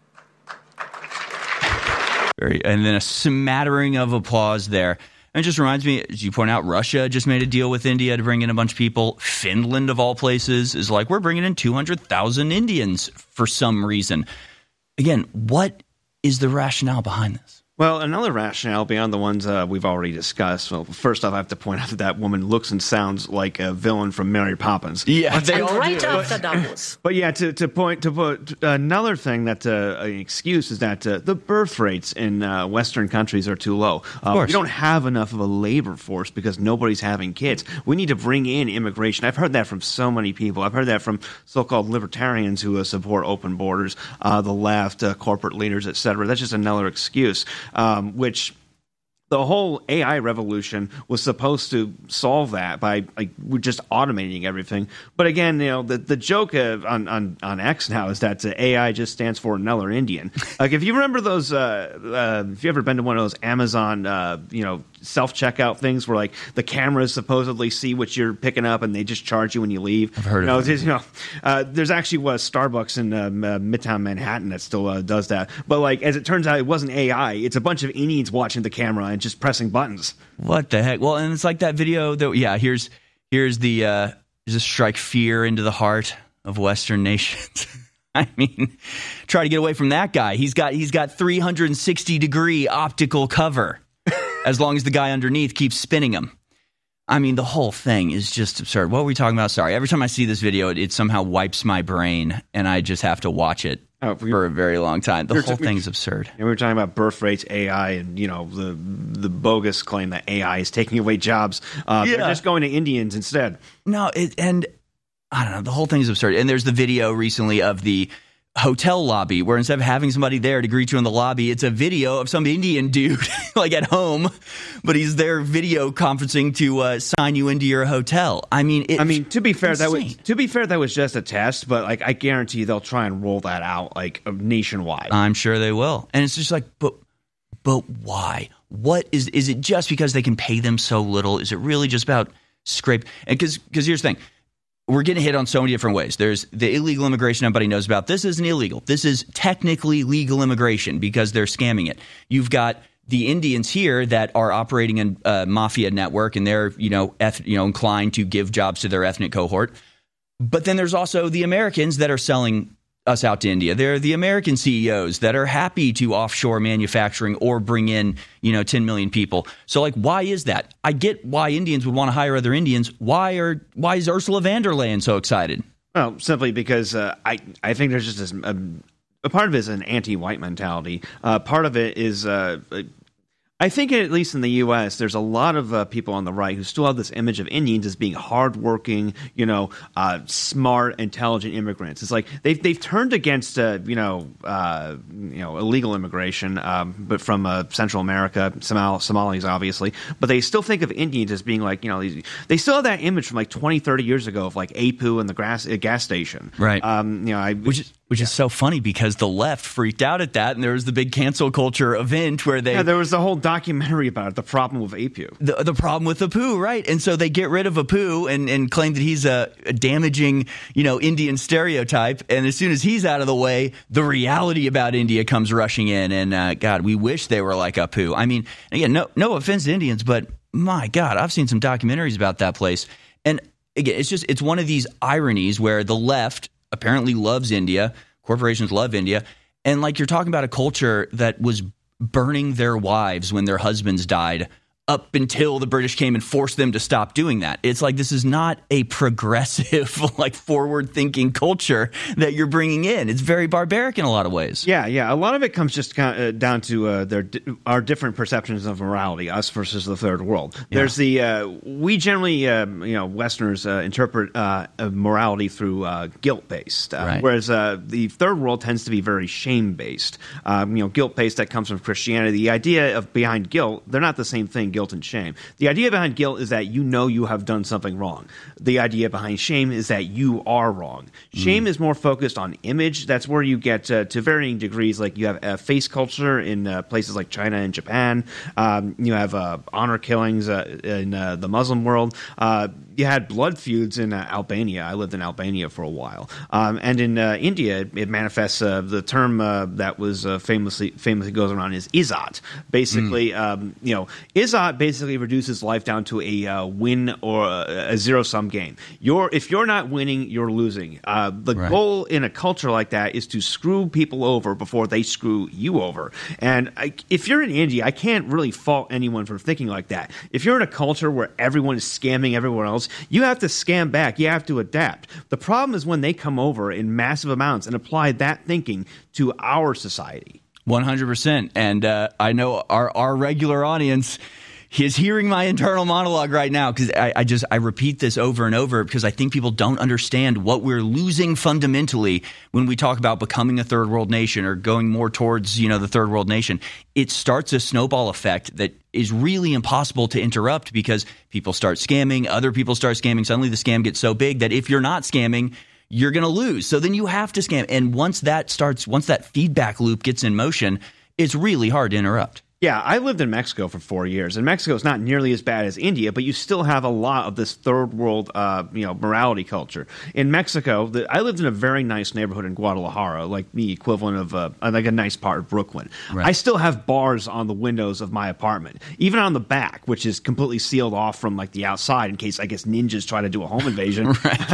And then a smattering of applause there. And it just reminds me, as you point out, Russia just made a deal with India to bring in a bunch of people. Finland, of all places, is like, we're bringing in 200,000 Indians for some reason. Again, what is the rationale behind this? Well, another rationale beyond the ones we've already discussed. Well, first off, I have to point out that woman looks and sounds like a villain from Mary Poppins. Yeah, they all right do. After Davos. But yeah, to put another thing that an excuse is that the birth rates in Western countries are too low. We don't have enough of a labor force because nobody's having kids. We need to bring in immigration. I've heard that from so many people. I've heard that from so-called libertarians who support open borders, the left, corporate leaders, etc. That's just another excuse. Which the whole AI revolution was supposed to solve that by we're just automating everything. But again, the joke on X now is that AI just stands for another Indian. Like if you remember those, if you ever been to one of those Amazon, self-checkout things where like the cameras supposedly see what you're picking up and they just charge you when you leave. I've heard of it. There's actually Starbucks in Midtown Manhattan that still does that. But like as it turns out, it wasn't AI. It's a bunch of Indians watching the camera and just pressing buttons. What the heck? Well, and it's like that video that here's the just strike fear into the heart of Western nations. I mean, try to get away from that guy. He's got 360-degree optical cover. As long as the guy underneath keeps spinning him. I mean, the whole thing is just absurd. What were we talking about? Sorry. Every time I see this video, it somehow wipes my brain, and I just have to watch it for a very long time. The whole thing's absurd. And we were talking about birth rates, AI, and the bogus claim that AI is taking away jobs. They're just going to Indians instead. No, and I don't know. The whole thing's absurd. And there's the video recently of the hotel lobby where instead of having somebody there to greet you in the lobby, it's a video of some Indian dude like at home, but he's there video conferencing to sign you into your hotel. I mean, to be fair, that was just a test, but like I guarantee they'll try and roll that out like nationwide. I'm sure they will. And it's just like, but why? What is it just because they can pay them so little? Is it really just about scrape? And because here's the thing. We're getting hit on so many different ways. There's the illegal immigration everybody knows about. This isn't illegal. This is technically legal immigration because they're scamming it. You've got the Indians here that are operating in a mafia network, and they're inclined to give jobs to their ethnic cohort. But then there's also the Americans that are selling us out to India. They're the American CEOs that are happy to offshore manufacturing or bring in 10 million people. So like, why is that? I get why Indians would want to hire other Indians. Why is Ursula von der Leyen so excited? Well, simply because I think there's just this a part of it is an anti-white mentality. Part of it is I think at least in the U.S., there's a lot of people on the right who still have this image of Indians as being hardworking, smart, intelligent immigrants. It's like they've turned against illegal immigration, but from Central America, Somalis obviously. But they still think of Indians as being like they still have that image from like 20, 30 years ago of like Apu and the gas station, right? Which is so funny because the left freaked out at that, and there was the big cancel culture event where there was the whole documentary about it, the problem with Apu. The problem with Apu, right? And so they get rid of Apu and claim that he's a damaging, Indian stereotype. And as soon as he's out of the way, the reality about India comes rushing in. And God, we wish they were like Apu. I mean, again, no offense to Indians, but my God, I've seen some documentaries about that place. And again, it's one of these ironies where the left apparently loves India. Corporations love India. And like you're talking about a culture that was burning their wives when their husbands died up until the British came and forced them to stop doing that. It's like this is not a progressive, like forward-thinking culture that you're bringing in. It's very barbaric in a lot of ways. Yeah. A lot of it comes just down to our different perceptions of morality, us versus the third world. Yeah. There's we generally, Westerners interpret morality through guilt-based, right. Whereas the third world tends to be very shame-based. Guilt-based that comes from Christianity. The idea of behind guilt, they're not the same thing. Guilt and shame. The idea behind guilt is that you have done something wrong. The idea behind shame is that you are wrong. Shame is more focused on image. That's where you get to varying degrees. Like you have face culture in places like China and Japan. You have honor killings in the Muslim world. You had blood feuds in Albania. I lived in Albania for a while. And in India, it manifests the term that was famously goes around is izzat. Basically, izzat basically reduces life down to a win or a zero-sum game. If you're not winning, you're losing. The goal in a culture like that is to screw people over before they screw you over. And if you're in India, I can't really fault anyone for thinking like that. If you're in a culture where everyone is scamming everyone else, you have to scam back. You have to adapt. The problem is when they come over in massive amounts and apply that thinking to our society. 100%. And I know our regular audience is hearing my internal monologue right now because I repeat this over and over because I think people don't understand what we're losing fundamentally when we talk about becoming a third world nation or going more towards, the third world nation. It starts a snowball effect that is really impossible to interrupt because people start scamming, other people start scamming. Suddenly the scam gets so big that if you're not scamming, you're going to lose. So then you have to scam. And once that feedback loop gets in motion, it's really hard to interrupt. Yeah, I lived in Mexico for 4 years, and Mexico is not nearly as bad as India, but you still have a lot of this third world, morality culture. In Mexico, I lived in a very nice neighborhood in Guadalajara, like the equivalent of like a nice part of Brooklyn. Right. I still have bars on the windows of my apartment, even on the back, which is completely sealed off from like the outside in case I guess ninjas try to do a home invasion.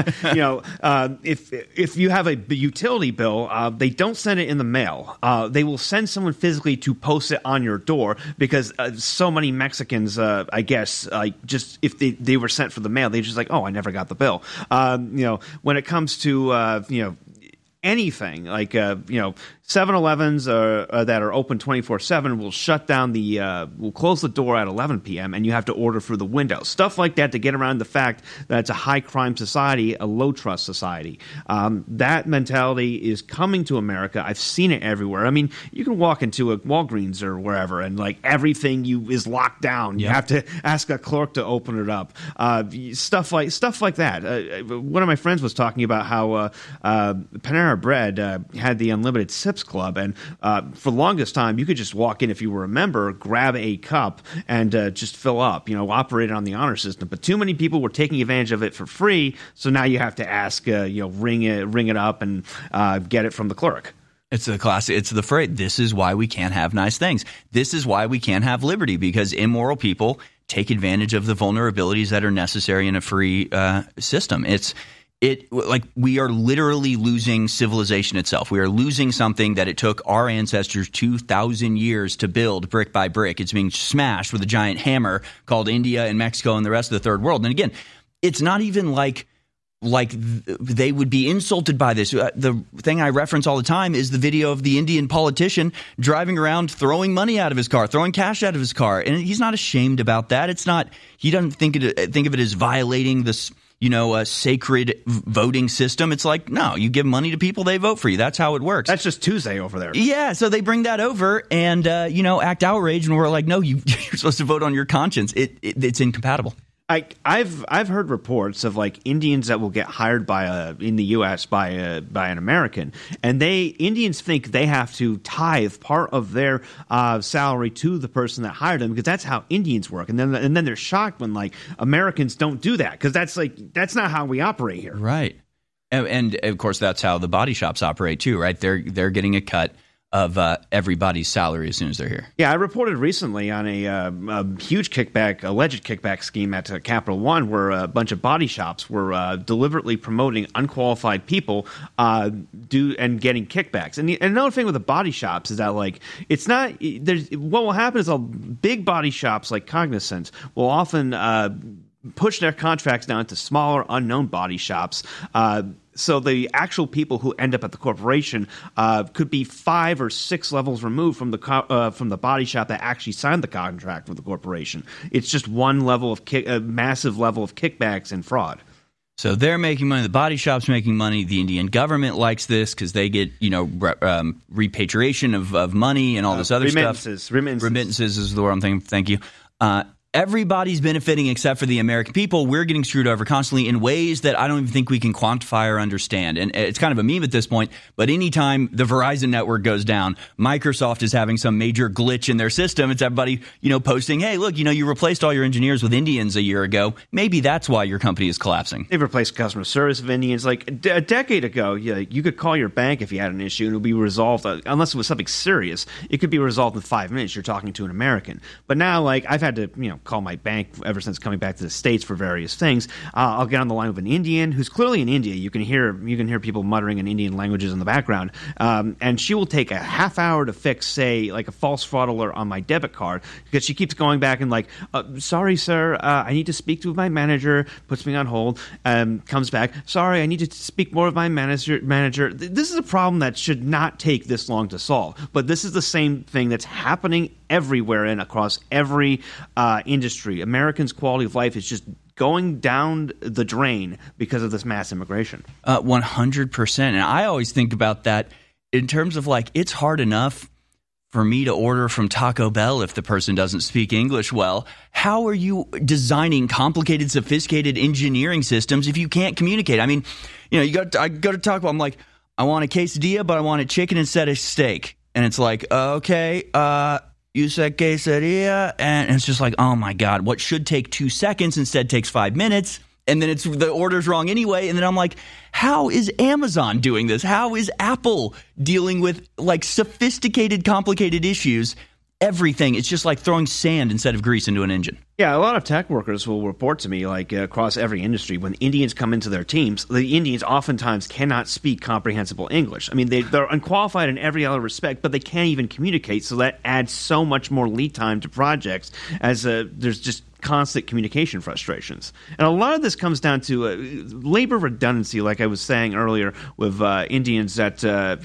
If you have a utility bill, they don't send it in the mail. They will send someone physically to post it on your door. Because so many Mexicans, I guess, just if they were sent for the mail, they just like, oh, I never got the bill. When it comes to anything like 7-Elevens that are open 24/7 will shut down will close the door at 11 p.m. and you have to order through the window. Stuff like that to get around the fact that it's a high crime society, a low trust society. That mentality is coming to America. I've seen it everywhere. I mean, you can walk into a Walgreens or wherever and like everything is locked down. You have to ask a clerk to open it up. Stuff like that. One of my friends was talking about how Panera Bread had the unlimited sips club, and for the longest time you could just walk in if you were a member, grab a cup and just fill up, operate on the honor system. But too many people were taking advantage of it for free, so now you have to ask, ring it up and get it from the clerk. It's the classic. It's the phrase. This is why we can't have nice things. This is why we can't have liberty, because immoral people take advantage of the vulnerabilities that are necessary in a free system. We are literally losing civilization itself. We are losing something that it took our ancestors 2,000 years to build brick by brick. It's being smashed with a giant hammer called India and Mexico and the rest of the third world. And again, it's not even like they would be insulted by this. The thing I reference all the time is the video of the Indian politician driving around throwing money out of his car, throwing cash out of his car, and he's not ashamed about that. It's not. He doesn't think of it as violating this, a sacred voting system. It's like, no, you give money to people, they vote for you. That's how it works. That's just Tuesday over there. Yeah, so they bring that over and act outraged, and we're like, no, you're supposed to vote on your conscience. It's incompatible. I've heard reports of like Indians that will get hired in the U.S. by an American, and Indians think they have to tithe part of their salary to the person that hired them, because that's how Indians work. And then they're shocked when like Americans don't do that, because that's not how we operate here. Right, and of course that's how the body shops operate too, right? They're getting a cut of everybody's salary as soon as they're here. Yeah, I reported recently on a huge alleged kickback scheme at Capital One, where a bunch of body shops were deliberately promoting unqualified people and getting kickbacks. And another thing with the body shops is that what will happen is big body shops like Cognizant will often push their contracts down to smaller, unknown body shops. So the actual people who end up at the corporation could be 5 or 6 levels removed from the body shop that actually signed the contract with the corporation. It's just one level of massive level of kickbacks and fraud. So they're making money. The body shop's making money. The Indian government likes this because they get repatriation of money and all this other stuff. Remittances is the word I'm thinking. Thank you. Everybody's benefiting except for the American people. We're getting screwed over constantly in ways that I don't even think we can quantify or understand. And it's kind of a meme at this point, but anytime the Verizon network goes down, Microsoft is having some major glitch in their system. It's everybody, posting, hey, look, you replaced all your engineers with Indians a year ago. Maybe that's why your company is collapsing. They've replaced customer service with Indians. Like a decade ago, you could call your bank if you had an issue and it would be resolved, unless it was something serious. It could be resolved in 5 minutes. You're talking to an American. But now, I've had to, call my bank ever since coming back to the States for various things. I'll get on the line with an Indian who's clearly in India. You can hear people muttering in Indian languages in the background, and she will take a half hour to fix, say, like a false fraud alert on my debit card, because she keeps going back and sorry, sir, I need to speak to my manager. Puts me on hold. Comes back. Sorry, I need to speak more with my manager. This is a problem that should not take this long to solve. But this is the same thing that's happening everywhere and across every industry. Americans' quality of life is just going down the drain because of this mass immigration. 100%. And I always think about that in terms of it's hard enough for me to order from Taco Bell if the person doesn't speak English well. How are you designing complicated, sophisticated engineering systems if you can't communicate? I mean, I go to Taco Bell, I'm like, I want a quesadilla, but I want a chicken instead of steak. And it's like, okay, you said quesadilla, and it's just like, oh my God, what should take 2 seconds instead takes 5 minutes, and then the order's wrong anyway, and then I'm like, how is Amazon doing this? How is Apple dealing with sophisticated, complicated issues? Everything. It's just like throwing sand instead of grease into an engine. Yeah, a lot of tech workers will report to me, across every industry, when Indians come into their teams, the Indians oftentimes cannot speak comprehensible English. I mean, they're unqualified in every other respect, but they can't even communicate, so that adds so much more lead time to projects, as there's just constant communication frustrations. And a lot of this comes down to labor redundancy, like I was saying earlier, with Indians that,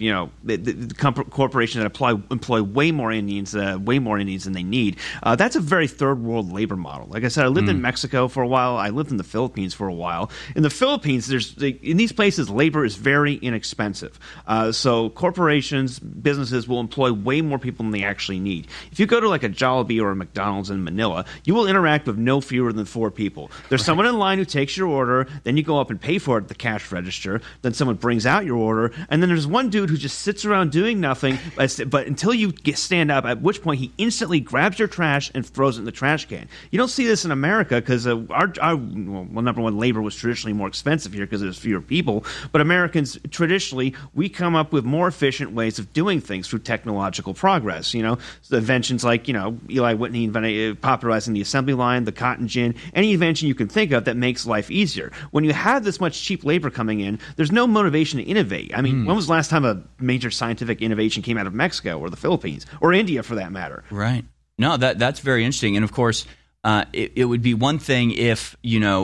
the corporations that employ way more Indians than they need. That's a very third world labor model. Like I said, I lived in Mexico for a while. I lived in the Philippines for a while. In the Philippines, in these places, labor is very inexpensive. So corporations, businesses will employ way more people than they actually need. If you go to a Jollibee or a McDonald's in Manila, you will interact with no fewer than 4 people. There's someone in line who takes your order, then you go up and pay for it at the cash register, then someone brings out your order, and then there's one dude who just sits around doing nothing, but until you stand up, at which point he instantly grabs your trash and throws it in the trash can. You don't see this in America because number one, labor was traditionally more expensive here because there's fewer people, but Americans, traditionally, we come up with more efficient ways of doing things through technological progress. So inventions like, Eli Whitney popularizing the assembly line, the cotton gin, any invention you can think of that makes life easier. When you have this much cheap labor coming in, there's no motivation to innovate. I mean, when was the last time a major scientific innovation came out of Mexico or the Philippines or India for that matter? Right. No, that's very interesting. And of course, it would be one thing if,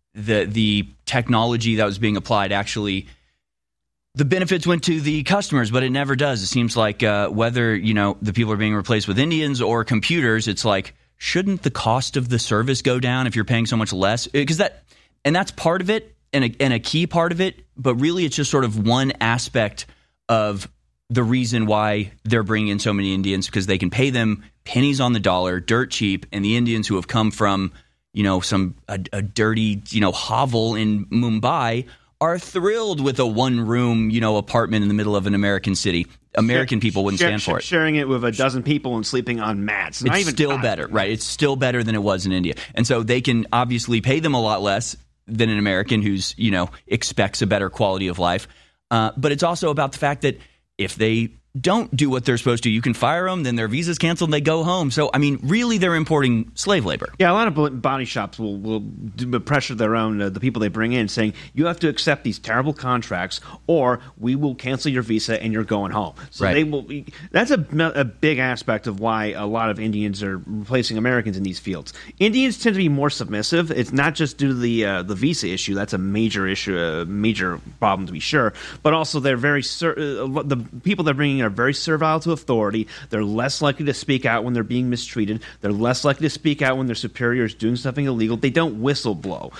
the technology that was being applied actually, the benefits went to the customers, but it never does. It seems like whether, the people are being replaced with Indians or computers, it's like, shouldn't the cost of the service go down if you're paying so much less? Because that's part of it and a key part of it, but really it's just sort of one aspect of the reason why they're bringing in so many Indians, because they can pay them pennies on the dollar, dirt cheap, and the Indians who have come from, a dirty, hovel in Mumbai are thrilled with a one-room, apartment in the middle of an American city. American people wouldn't stand for it. Sharing it with a dozen people and sleeping on mats. It's still better, right? It's still better than it was in India. And so they can obviously pay them a lot less than an American who's, expects a better quality of life. But it's also about the fact that if they don't do what they're supposed to, you can fire them, then their visa's canceled and they go home. So, really they're importing slave labor. Yeah, a lot of body shops will pressure their own, the people they bring in, saying, you have to accept these terrible contracts or we will cancel your visa and you're going home. So right. they will. That's a big aspect of why a lot of Indians are replacing Americans in these fields. Indians tend to be more submissive. It's not just due to the visa issue. That's a major issue, a major problem to be sure. But also they're very the people they're bringing are very servile to authority. They're less likely to speak out when they're being mistreated. They're less likely to speak out when their superior is doing something illegal. They don't whistleblow.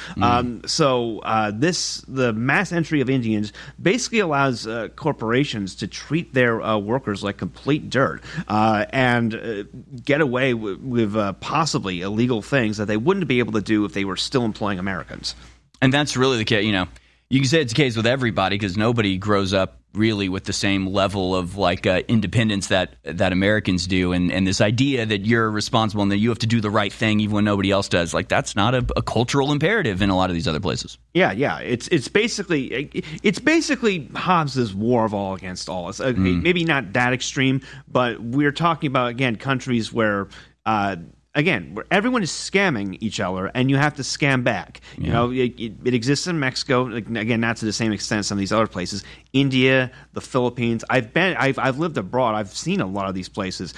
The mass entry of Indians basically allows corporations to treat their workers like complete dirt and get away with possibly illegal things that they wouldn't be able to do if they were still employing Americans. And that's really the case. You can say it's the case with everybody because nobody grows up really with the same level of independence that Americans do, and this idea that you're responsible and that you have to do the right thing even when nobody else does, that's not a cultural imperative in a lot of these other places. Yeah. It's basically Hobbes's war of all against all. It's maybe not that extreme, but we're talking about again countries where. Where everyone is scamming each other, and you have to scam back. Yeah. It exists in Mexico. Again, not to the same extent as some of these other places. India, the Philippines. I've lived abroad. I've seen a lot of these places.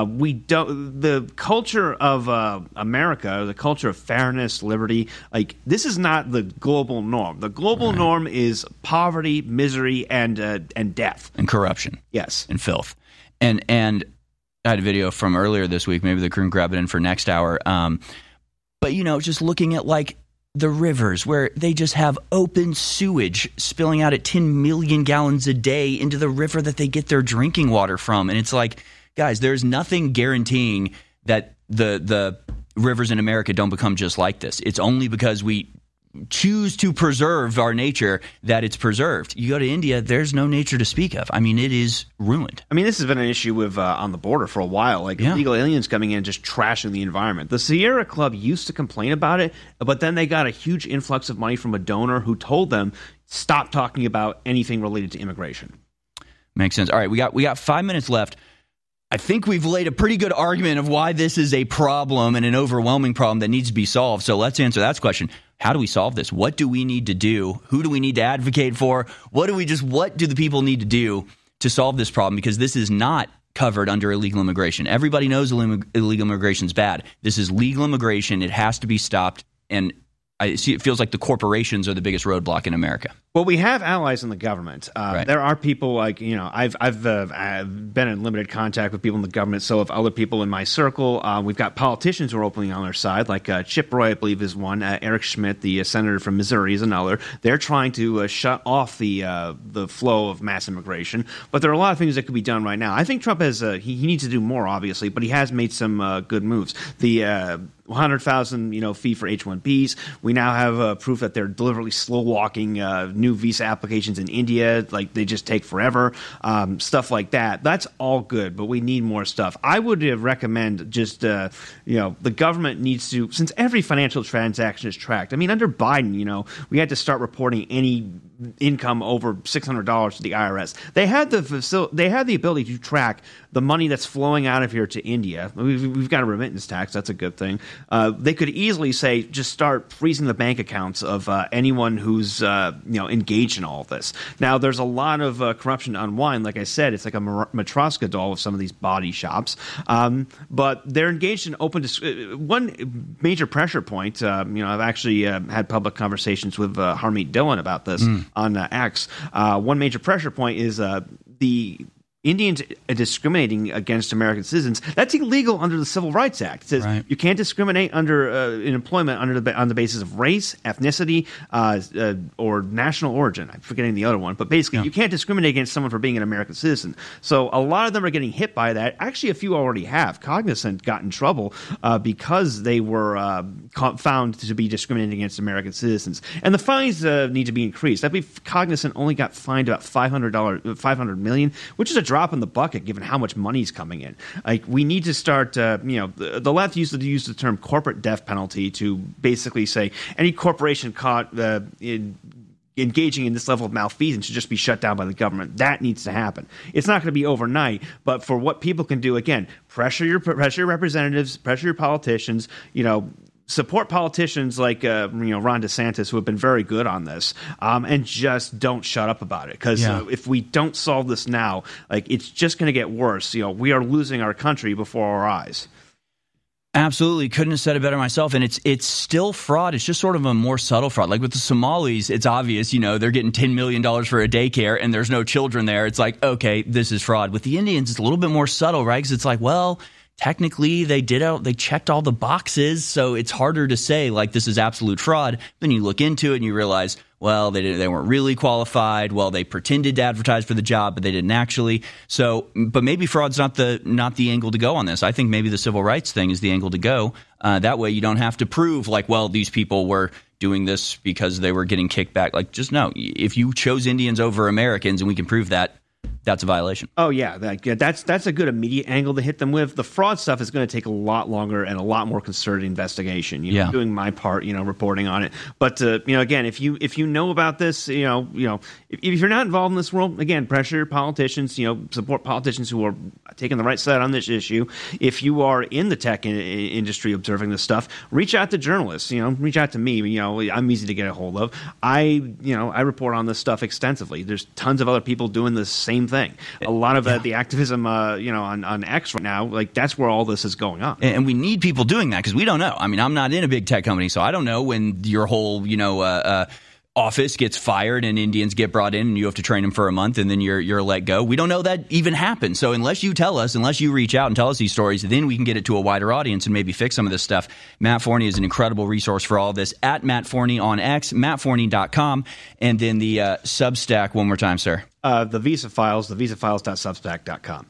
The culture of America, the culture of fairness, liberty. This is not the global norm. The global norm is poverty, misery, and death and corruption. Yes, and filth, and. I had a video from earlier this week. Maybe they can grab it in for next hour. But, just looking at the rivers where they just have open sewage spilling out at 10 million gallons a day into the river that they get their drinking water from. And it's like, guys, there's nothing guaranteeing that the rivers in America don't become just like this. It's only because we choose to preserve our nature that it's preserved. You go to India, there's no nature to speak of. It is ruined. This has been an issue with on the border for a while, illegal aliens coming in just trashing the environment. The Sierra Club used to complain about it, but then they got a huge influx of money from a donor who told them stop talking about anything related to immigration. Makes sense. All right, we got 5 minutes left. I think we've laid a pretty good argument of why this is a problem and an overwhelming problem that needs to be solved. So let's answer that question. How do we solve this? What do we need to do? Who do we need to advocate for? What do the people need to do to solve this problem? Because this is not covered under illegal immigration. Everybody knows illegal immigration is bad. This is legal immigration. It has to be stopped. And it feels like the corporations are the biggest roadblock in America. Well, we have allies in the government. Right. There are people I've been in limited contact with people in the government. So if other people in my circle, we've got politicians who are openly on our side, like Chip Roy, I believe, is one. Eric Schmidt, the senator from Missouri, is another. They're trying to shut off the flow of mass immigration. But there are a lot of things that could be done right now. I think Trump has he needs to do more, obviously, but he has made some good moves. The 100,000 fee for H-1Bs. We now have proof that they're deliberately slow walking new visa applications in India, they just take forever, stuff like that. That's all good, but we need more stuff. I would recommend just, the government needs to, since every financial transaction is tracked. Under Biden, we had to start reporting any income over $600 to the IRS. They had the ability to track the money that's flowing out of here to India. We've got a remittance tax. That's a good thing. They could easily say, just start freezing the bank accounts of anyone who's engaged in all of this. Now, there's a lot of corruption to unwind. Like I said, it's like a Matryoshka doll of some of these body shops. But they're engaged in one major pressure point. I've actually had public conversations with Harmeet Dillon about this on X. One major pressure point is the Indians discriminating against American citizens. That's illegal under the Civil Rights Act. It says you can't discriminate in employment on the basis of race, ethnicity, or national origin. I'm forgetting the other one, but basically you can't discriminate against someone for being an American citizen. So a lot of them are getting hit by that. Actually, a few already have. Cognizant got in trouble because they were found to be discriminating against American citizens, and the fines need to be increased. I believe Cognizant only got fined about $500 million, which is a drop in the bucket given how much money is coming in. Like, we need to start, the left used to use the term corporate death penalty to basically say any corporation caught engaging in this level of malfeasance should just be shut down by the government. That needs to happen. It's not going to be overnight, but for what people can do, again, pressure your representatives, pressure your politicians, support politicians like Ron DeSantis, who have been very good on this, and just don't shut up about it. Because if we don't solve this now, it's just going to get worse. We are losing our country before our eyes. Absolutely. Couldn't have said it better myself. And it's still fraud. It's just sort of a more subtle fraud. Like with the Somalis, it's obvious, they're getting $10 million for a daycare and there's no children there. It's like, okay, this is fraud. With the Indians, it's a little bit more subtle, right? Because it's like, well, technically they checked all the boxes, so it's harder to say like this is absolute fraud. Then you look into it and you realize, well, they weren't really qualified. Well, they pretended to advertise for the job, but they didn't actually. So, but maybe fraud's not the angle to go on this. I think maybe the civil rights thing is the angle to go. That way you don't have to prove like, well, these people were doing this because they were getting kicked back. Like, just no. If you chose Indians over Americans and we can prove that, that's a violation. Oh, yeah. That's a good immediate angle to hit them with. The fraud stuff is going to take a lot longer and a lot more concerted investigation. Doing my part, reporting on it. But, again, if you know about this, if you're not involved in this world, again, pressure politicians, support politicians who are taking the right side on this issue. If you are in the tech industry observing this stuff, reach out to journalists, reach out to me. I'm easy to get a hold of. I report on this stuff extensively. There's tons of other people doing the same thing. A lot of the activism, on X right now, like that's where all this is going on. And we need people doing that because we don't know. I mean, I'm not in a big tech company, so I don't know when your whole, office gets fired and Indians get brought in and you have to train them for a month and then you're let go. We don't know that even happened. So unless you tell us, unless you reach out and tell us these stories, then we can get it to a wider audience and maybe fix some of this stuff. Matt Forney is an incredible resource for all this. At Matt Forney on X, mattforney.com, and then the Substack one more time, sir. The Visa Files, thevisafiles.substack.com.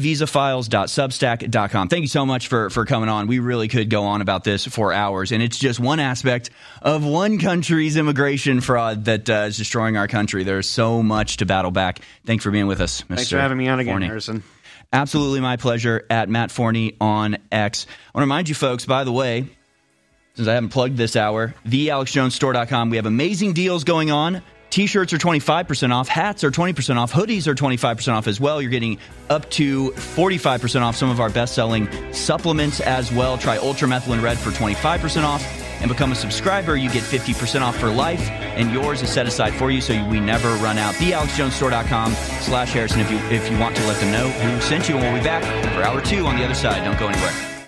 Thevisafiles.substack.com. Thank you so much for coming on. We really could go on about this for hours, and it's just one aspect of one country's immigration fraud that is destroying our country. There's so much to battle back. Thanks for being with us, Mr. Thanks for having me on again, Forney. Harrison. Absolutely my pleasure. At Matt Forney on X. I want to remind you folks, by the way, since I haven't plugged this hour, thealexjonesstore.com. We have amazing deals going on. T-shirts are 25% off. Hats are 20% off. Hoodies are 25% off as well. You're getting up to 45% off some of our best-selling supplements as well. Try Ultramethylene Red for 25% off. And become a subscriber. You get 50% off for life. And yours is set aside for you so we never run out. TheAlexJonesStore.com/Harrison if you want to let them know who sent you. And we'll be back for hour 2 on the other side. Don't go anywhere.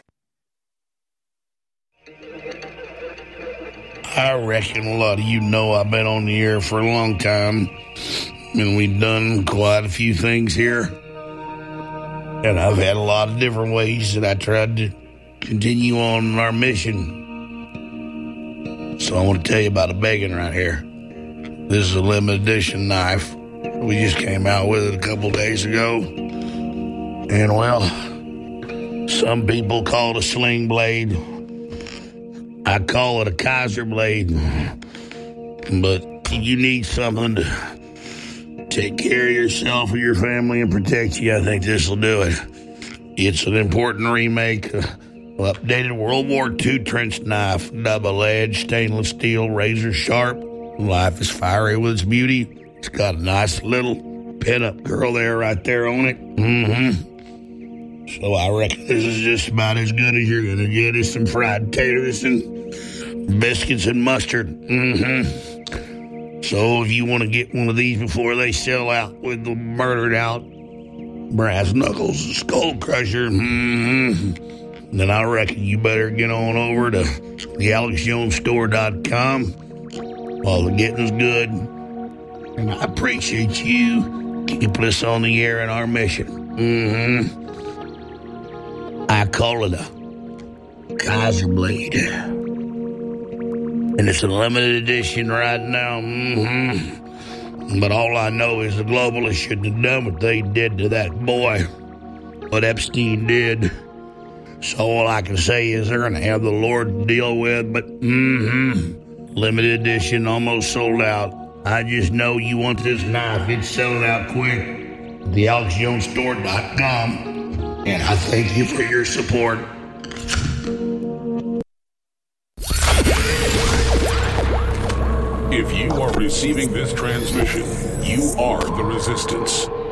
I reckon a lot of you know I've been on the air for a long time, and we've done quite a few things here. And I've had a lot of different ways that I tried to continue on our mission. So I want to tell you about a begging right here. This is a limited edition knife. We just came out with it a couple days ago. And, well, some people call it a sling blade. I call it a Kaiser blade, but you need something to take care of yourself or your family and protect you. I think this will do it. It's an important remake, updated World War II trench knife, double-edged, stainless steel, razor sharp, Life is fiery with its beauty. It's got a nice little pin-up girl there, right there on it. So I reckon this is just about as good as you're going to get is some fried taters and biscuits and mustard. So if you want to get one of these before they sell out with the murdered out brass knuckles and skull crusher, then I reckon you better get on over to thealexjonesstore.com while the getting's good. And I appreciate you keeping us on the air in our mission. I call it a Kaiser Blade. And it's a limited edition right now. But all I know is the globalists shouldn't have done what they did to that boy, what Epstein did. So all I can say is they're going to have the Lord to deal with. But limited edition, almost sold out. I just know you want this knife. It's selling out quick. TheAlexJonesStore.com. And I thank you for your support. If you are receiving this transmission, you are the resistance.